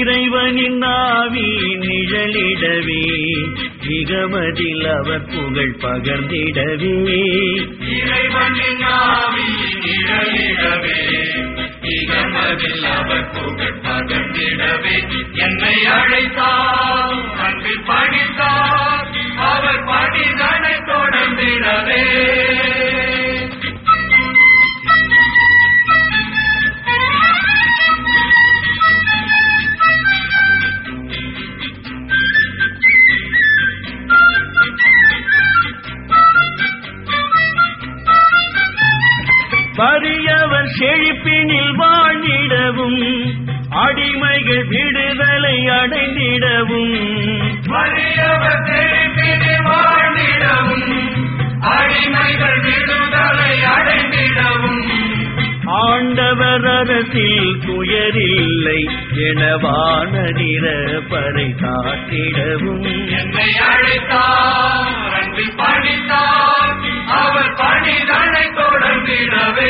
இறைவனின் நாவி நிழலிடவே நிகமதில் அவர் புகழ் பகர்ந்திடவே இறைவனின் நாவி நிழலிடவே நிகமதில் அவர் புகழ் பகர்ந்திடவே என்னை அழைத்தார் அன்பில் பணித்தார் அவர் பணிதனை தொடர்ந்திடவே வறியவர் செழிப்பினில் வாழ்ந்திடவும் அடிமைகள் விடுதலை அடைந்திடவும் வறியவர் செழிப்பினில் வாழ்ந்திடவும் அடிமைகள் விடுதலை அடைந்திடவும் ஆண்டவர் அரசில் துயரில்லை என வானதிர பறை காட்டிடவும் என்னை அழைத்தார் அன்பில் பணித்தார் அவர் பணிதனை தொடர்ந்திடவே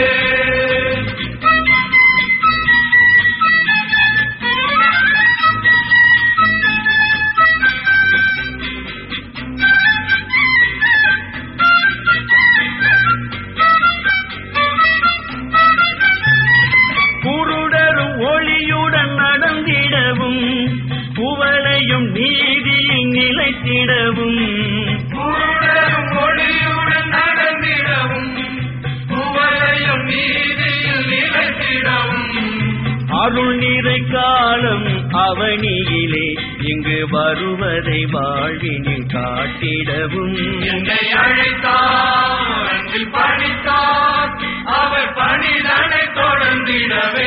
குருடரும் ஒளியுடன் நடந்திடவும் குவளையும் நீதியில் நிலைத்திடவும் குருடரும் ஒளியுடன் நடந்திடவும் குவளையும் நீதியில் நிலைத்திடவும் அருள் நிறை காலம் அவனியிலே இங்கு வருவதை வாழ்வினில் காட்டிடவும் என்னை அழைத்தார் அன்பில் பணித்தார் அவர் பணிதனை தொடர்ந்திடவே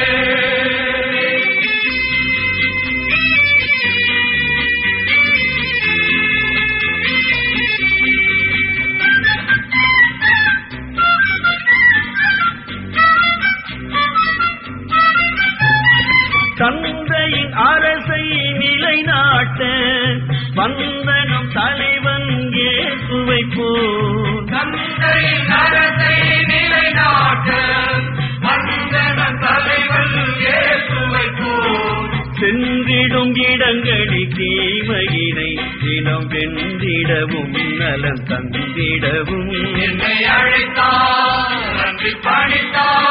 தந்தையின் அரசை நிலைநாட்ட வந்தனம் தலைவன் இயேசுவை போல் தந்தையின் அரசை நிலைநாட்ட வந்தனம் தலைவன் இயேசுவை போல் சென்றிடும் இடங்களில் தீமையினை தினம் வென்றிடவும் நலம் தந்திடவும் என்னை அழைத்தார் அன்பில் பணித்தார்